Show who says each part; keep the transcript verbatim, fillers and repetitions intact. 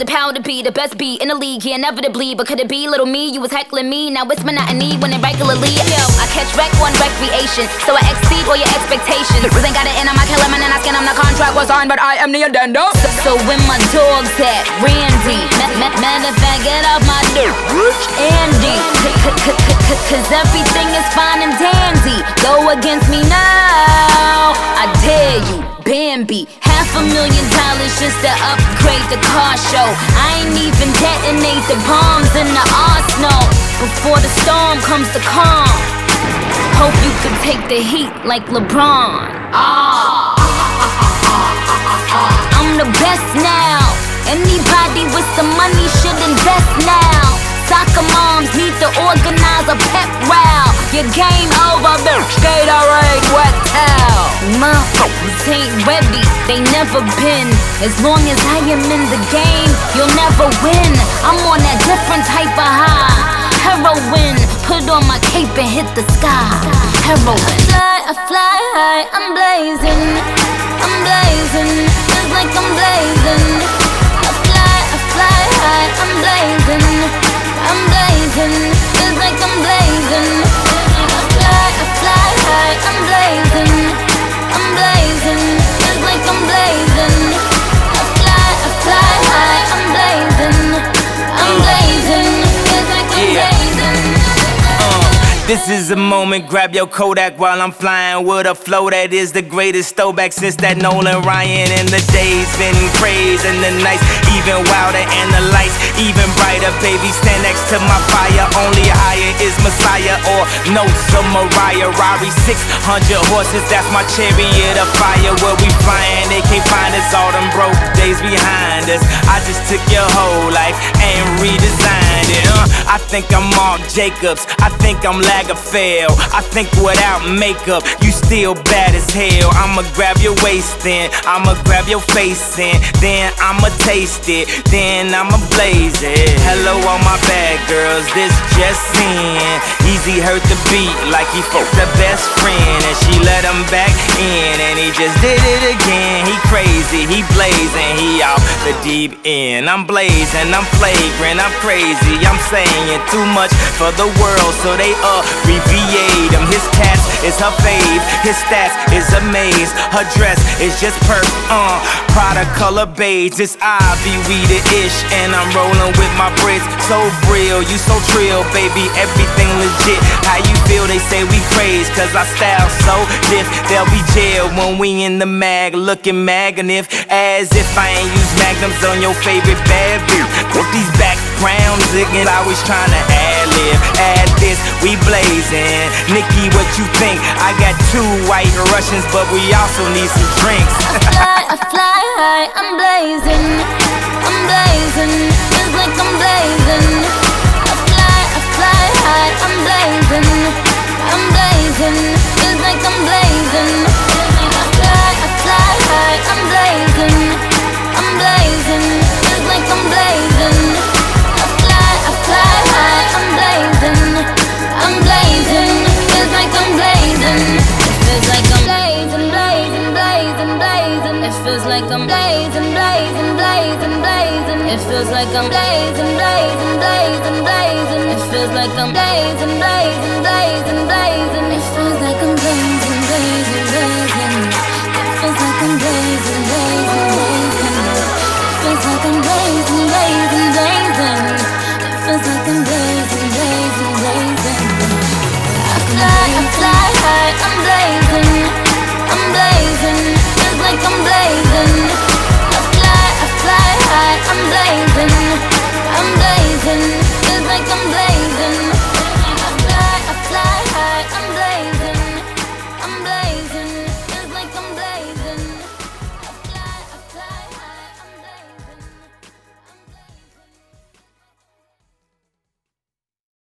Speaker 1: the power to be the best beat in the league, yeah, inevitably. But could it be little me? You was heckling me, now it's monotony when it regularly. Yo, I catch wreck on recreation, so I exceed all your expectations. You ain't got it in, I'm a killer man, and I skin, I'm the contract was signed, but I am the addendum. So, so when my dog's at Randy, matter of fact, get off my dick, Andy. Cause everything is fine and dandy. Go against me now, I dare you, Bambi. Half a million dollars just to upgrade the car show. I ain't even detonate the bombs in the arsenal. Before the storm comes the calm. Hope you could take the heat like LeBron. Ah, I'm the best now. Anybody with some money should invest now. Soccer moms need to organize a pep rally. Your game over, bitch. Gatorade, wet towel. Motherfuckers ain't ready, they never been. As long as I am in the game, you'll never win. I'm on that different type of high. Heroin, put on my cape and hit the sky. Heroin. I fly, I fly high, I'm blazing. I'm blazing, just like I'm blazing. I fly, I fly high, I'm blazing. I'm blazing, just like I'm blazing. I fly, I fly high, I'm blazing. I'm blazing, just like I'm blazing. I fly, I fly high, I'm blazing. I'm blazing, just like I'm blazing.
Speaker 2: This is a moment, grab your Kodak while I'm flying with a flow that is the greatest throwback since that Nolan Ryan. And the days been crazy and the nights even wilder and the lights even brighter. Baby, stand next to my fire. Only higher is Messiah or notes of Mariah. Rari six hundred horses, that's my chariot of fire. Where we flying, they can't find us. All them broke days behind us. I just took your whole life and redesigned it. Uh, I think I'm Mark Jacobs. I think I'm Lagerfeld. I think without makeup, you still bad as hell. I'ma grab your waist then, I'ma grab your face in, then I'ma taste it, then I'ma blaze it. Hello all my bad girls, this just in. Easy hurt the beat like he fucked the best friend, and she let him back in, and he just did it again. He crazy, he blazing, he off the deep end. I'm blazing, I'm flagrant, I'm crazy, I'm saying too much for the world, so they abbreviate him. His cats is her fave, his stats is a maze. Her dress is just perf, uh Prada color beige. It's Ivy, we the ish, and I'm rolling with my braids. So real, you so trill, baby, everything legit. How you feel? They say we crazy, cause our style so diff. They'll be jail when we in the mag, looking magnif, as if I ain't use magnums on your favorite bad bitch. With these background ziggins, always trying to ad-lib, add this, we blazing. Nikki, what you think? I got two white Russians, but we also need some drinks.
Speaker 1: I fly, I fly high, I'm blazing. I'm blazing, just like I'm blazing. I fly, I fly high, I'm blazing. I'm blazing, just like I'm blazing. I fly, I fly high, I'm blazing. I'm blazing, just like I'm blazing. I fly, I fly high, I'm blazing. I'm blazing, just like I'm blazing. It feels like I'm blazing, blazing, blazing, blazing. It feels like I'm blazing, blazing, blazing, blazing. It feels like I'm blazing, blazing, blazing, blazing. It feels like I'm blazing, blazing, blazing, blazing. It feels like I'm blazing, blazing, blazing. It feels like I'm blazing.